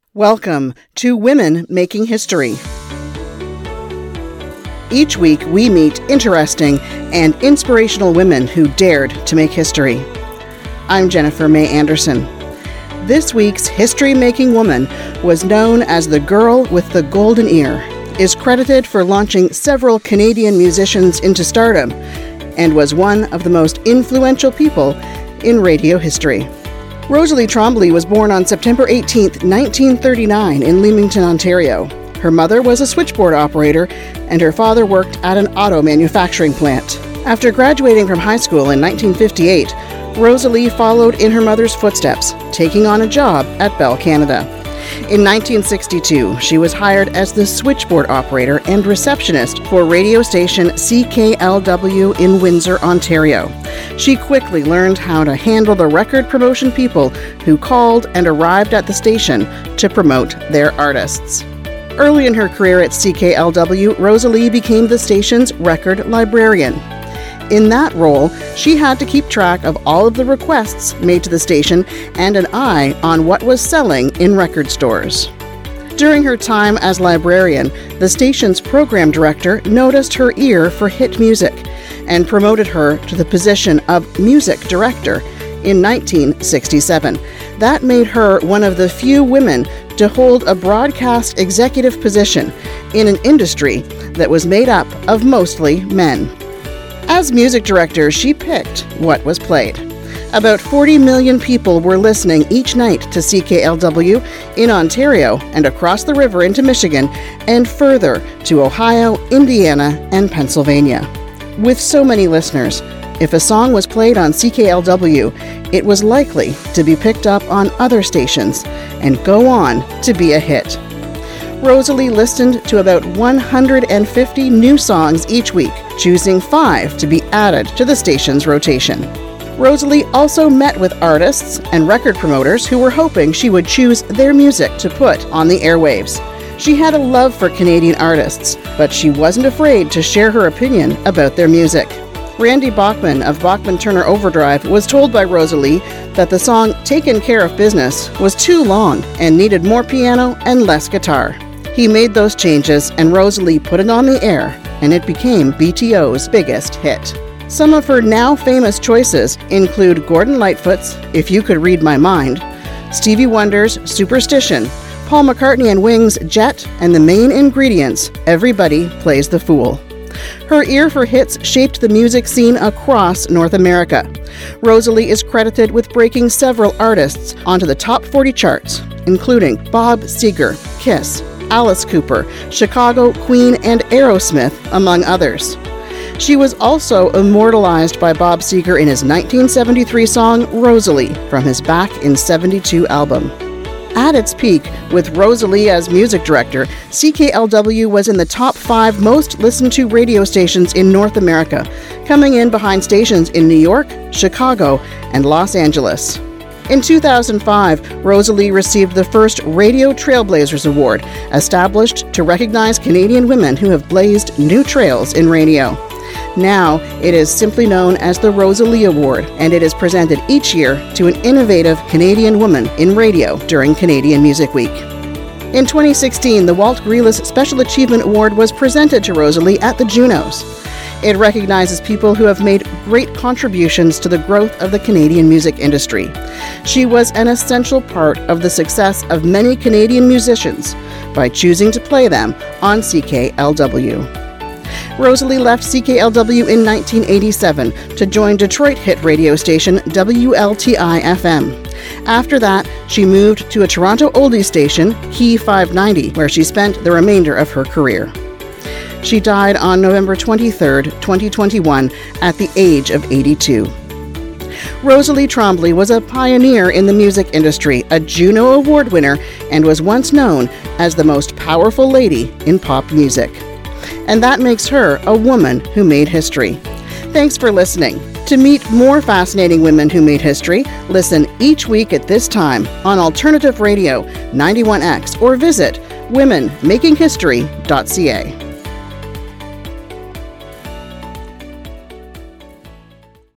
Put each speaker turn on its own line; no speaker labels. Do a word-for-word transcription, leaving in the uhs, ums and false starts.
Welcome to Women Making History. Each week we meet interesting and inspirational women who dared to make history. I'm Jennifer May Anderson. This week's history-making woman was known as the Girl with the Golden Ear, is credited for launching several Canadian musicians into stardom, and was one of the most influential people in radio history. Rosalie Trombley was born on September eighteenth, nineteen thirty-nine in Leamington, Ontario. Her mother was a switchboard operator, and her father worked at an auto manufacturing plant. After graduating from high school in nineteen fifty-eight, Rosalie followed in her mother's footsteps, taking on a job at Bell Canada. In nineteen sixty-two, she was hired as the switchboard operator and receptionist for radio station C K L W in Windsor, Ontario. She quickly learned how to handle the record promotion people who called and arrived at the station to promote their artists. Early in her career at C K L W, Rosalie became the station's record librarian. In that role, she had to keep track of all of the requests made to the station and an eye on what was selling in record stores. During her time as librarian, the station's program director noticed her ear for hit music and promoted her to the position of music director in nineteen sixty-seven. That made her one of the few women to hold a broadcast executive position in an industry that was made up of mostly men. As music director, she picked what was played. About forty million people were listening each night to C K L W in Ontario and across the river into Michigan and further to Ohio, Indiana, and Pennsylvania. With so many listeners, if a song was played on C K L W, it was likely to be picked up on other stations and go on to be a hit. Rosalie listened to about one hundred fifty new songs each week, choosing five to be added to the station's rotation. Rosalie also met with artists and record promoters who were hoping she would choose their music to put on the airwaves. She had a love for Canadian artists, but she wasn't afraid to share her opinion about their music. Randy Bachman of Bachman Turner Overdrive was told by Rosalie that the song Takin' Care of Business was too long and needed more piano and less guitar. He made those changes and Rosalie put it on the air, and it became B T O's biggest hit. Some of her now famous choices include Gordon Lightfoot's If You Could Read My Mind, Stevie Wonder's Superstition, Paul McCartney and Wings' Jet, and the main ingredients, Everybody Plays the Fool. Her ear for hits shaped the music scene across North America. Rosalie is credited with breaking several artists onto the top forty charts, including Bob Seger, Kiss, Alice Cooper, Chicago, Queen, and Aerosmith, among others. She was also immortalized by Bob Seger in his nineteen seventy-three song Rosalie from his Back in seventy-two album. At its peak, with Rosalie as music director, C K L W was in the top five most listened to radio stations in North America, coming in behind stations in New York, Chicago, and Los Angeles. In two thousand five, Rosalie received the first Radio Trailblazers Award, established to recognize Canadian women who have blazed new trails in radio. Now, it is simply known as the Rosalie Award, and it is presented each year to an innovative Canadian woman in radio during Canadian Music Week. In twenty sixteen, the Walt Grealis Special Achievement Award was presented to Rosalie at the Junos. It recognizes people who have made great contributions to the growth of the Canadian music industry. She was an essential part of the success of many Canadian musicians by choosing to play them on C K L W. Rosalie left C K L W in nineteen eighty-seven to join Detroit hit radio station W L T I F M. After that, she moved to a Toronto oldies station, Key five ninety, where she spent the remainder of her career. She died on November twenty-third, twenty twenty-one, at the age of eighty-two. Rosalie Trombley was a pioneer in the music industry, a Juno Award winner, and was once known as the most powerful lady in pop music. And that makes her a woman who made history. Thanks for listening. To meet more fascinating women who made history, listen each week at this time on Alternative Radio ninety-one X or visit women making history dot c a.